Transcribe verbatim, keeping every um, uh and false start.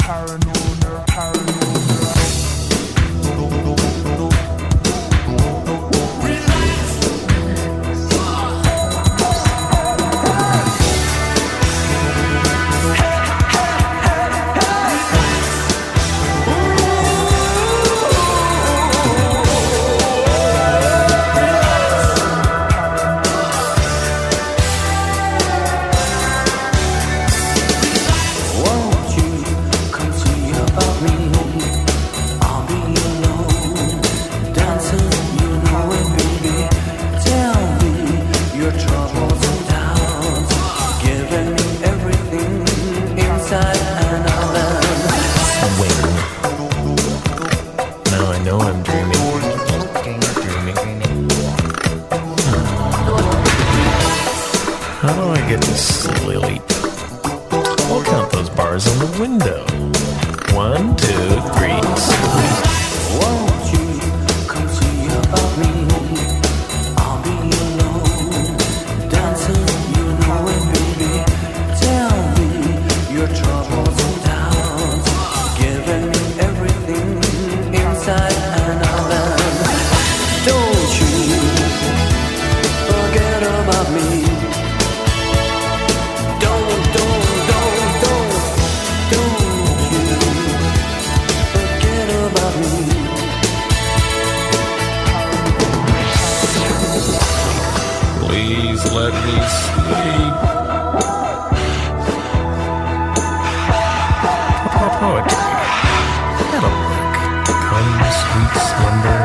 How do I get to sleep? I'll count those bars on the window. One, two, three, sleep. Won't you come see about me? I'll be alone, dancing, you know it, baby. Tell me your troubles and doubts, giving me everything inside and out. Don't you forget about me. Don't, don't, don't, don't, don't you forget about me. Please let me sleep. Poetry. That'll work. Come, sweet slumber.